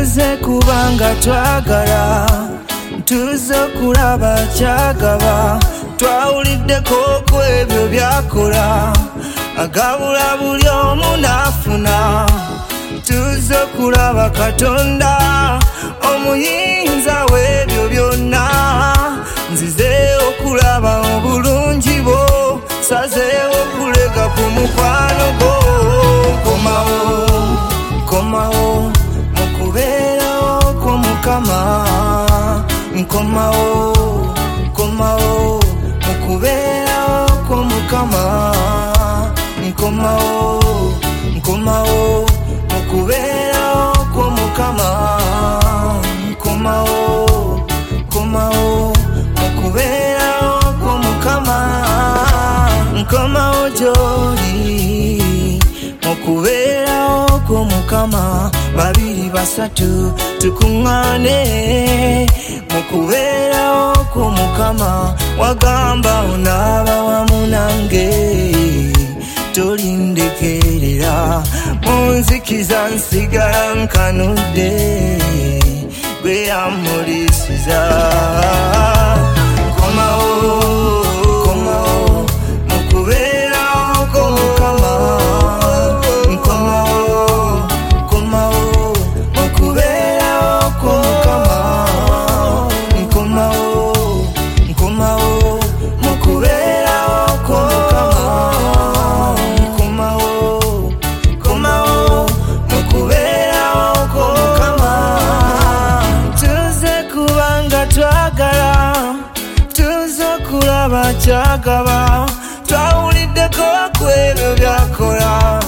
tuze kubanga twagala, tuze okulaba kyagaba, twawuliddeko ku ebyo byakola, agabula buli omu n'afuna. Tuze okulaba Katonda omuyinza w'ebyo byonna, nzizeewo okulaba obulungi bwo, sazeewo okulega ku mukwano gwo. Nkomawo mu kubeerawo kw'Omukama, nkomawo mu kubeerawo kw'Omukama, nkomawo mu kubeerawo kw'Omukama, nkomawo mu kubeerawo kw'Omukama, nkomawo gy'oli mu kubeerawo kw'Omukama. Babiri basatu tukuŋŋaane mu kubeerawo kw'Omukama, wagamba onaaba wamu nange tolindekerera, munzikiza nsigala nkanudde gwe yamulisiza. Nkomawo mu kubeerawo kw'Omukama, nkomawo mu kubeerawo kw'Omukama, nkomawo mu kubeerawo kw'Omukama, nkomawo mu kubeerawo kw'Omukama. Tuze kubanga twagala, tuze okulaba kyagaba, twawuliddeko ku ebyo byakola,